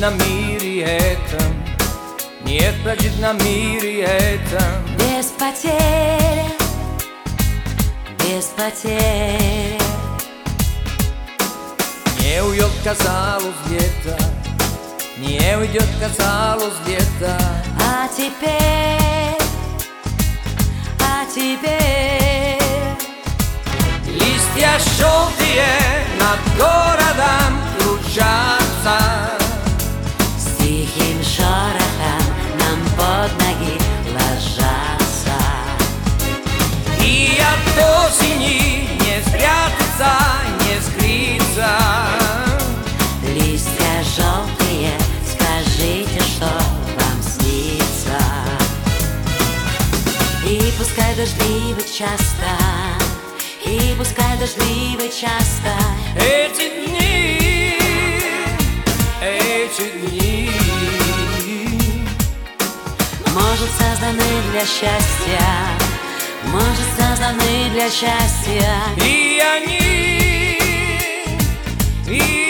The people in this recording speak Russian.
на мире этом, нет побед на мире этом. Без потерь, без потерь. Не уйдет, казалось, где-то, не уйдет, казалось, где-то. А теперь листья желтые над городом кружатся, с тихим шорохом нам под ноги ложатся. И от осени не спрятаться, не скрыться. Листья желтые, скажите, что вам снится. И пускай дождливо часто, и пускай дождливо часто Эти дни, может, созданы для счастья, может, созданы для счастья. и они, и